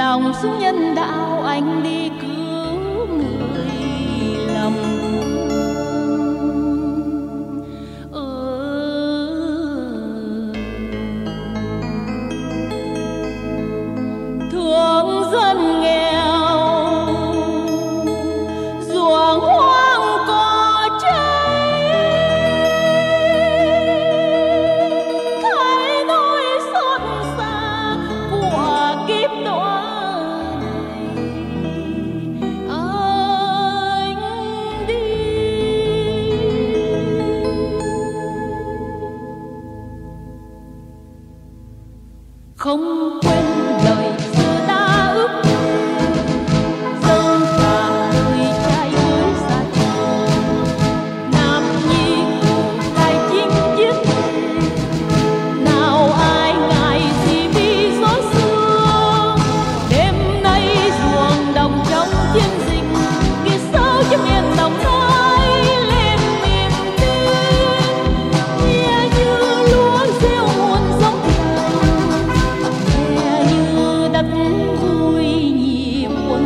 lòng xuống nhân đạo, anh đi cứu người lòng thương dân nghèo ruộng hoang cỏ cháy, thấy nỗi xót xa của kiếp đọa này, anh đi không quên lời xưa đã ước dâng cả đời trai với gia đình. Nam nhi cùng cai chinh chiến nào ai ngại gì bi gió xưa. Đêm nay ruộng đồng trong chiến dịch ghi sâu cho miền Đồng Nai lên niềm tin. Nghe như lúa reo muôn giống nghe như đất vui nhịp quân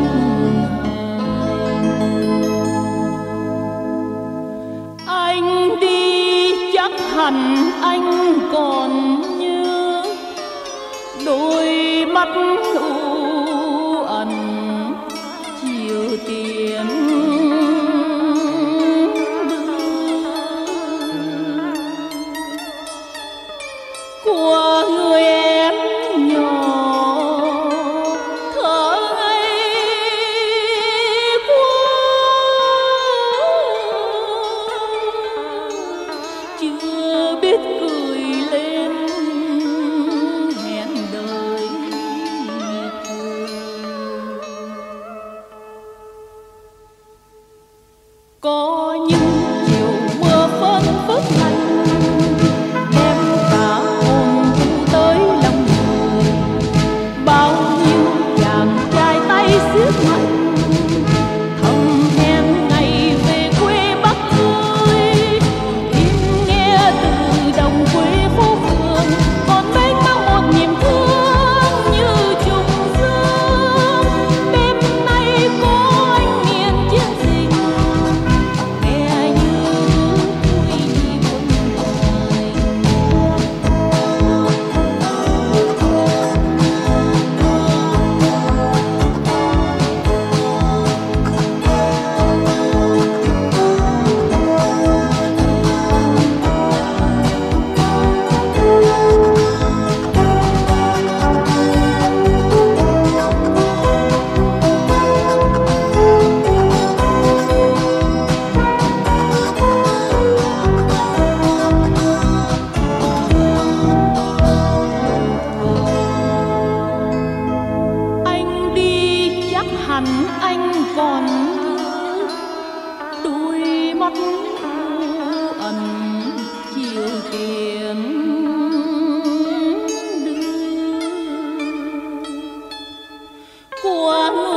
hành. Anh đi chắc hẳn anh còn nhớ đôi mắt u ẩn chiều tiền của người em nhỏ thở ngây quá, chưa biết cười lên hẹn đời thường. Có những chiều mưa phơn phớt lạnh đem cả hồn thu tới lòng người. Bao nhiêu chàng trai tay siết mạnh thầm hẹn ngày về quê Bắc ơi. Im nghe từ đồng quê phố phường còn mênh mang một niềm thương như trùng dương. Đêm nay có anh miền chiến dịch nghe như vui nhịp quân thời. Anh đi chắc hẳn anh còn nhớ đôi mắt u ẩn chiều tiền đưa của người